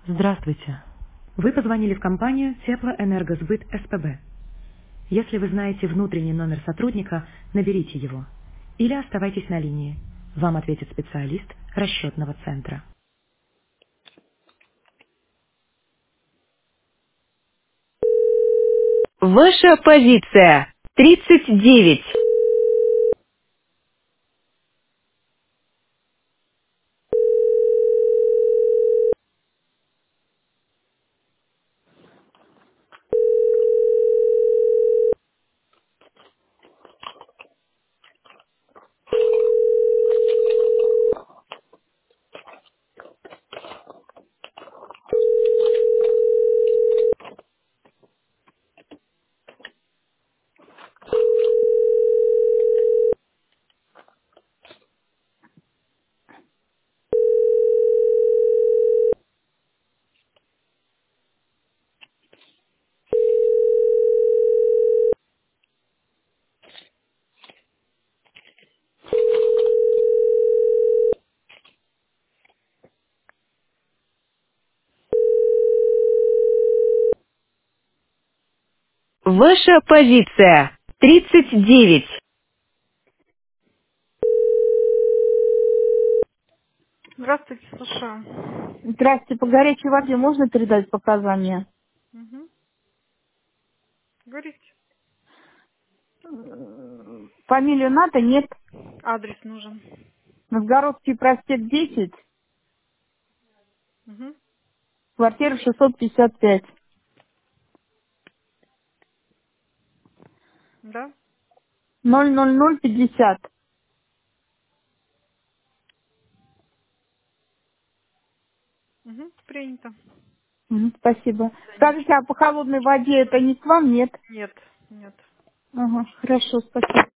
Здравствуйте. Вы позвонили в компанию Теплоэнергосбыт СПБ. Если вы знаете внутренний номер сотрудника, наберите его. Или оставайтесь на линии. Вам ответит специалист расчетного центра. Ваша позиция 39. Ваша позиция 39. Здравствуйте, слушаю. Здравствуйте, по горячей воде можно передать показания? Угу. Говорите. Фамилию надо? Нет. Адрес нужен. Новгородский проспект 10, Угу. квартира 655. Да? 00050. Угу. Принято. Спасибо. До свидания. Скажите, а по холодной воде это не к вам? Нет. Нет, нет. Ага, хорошо, спасибо.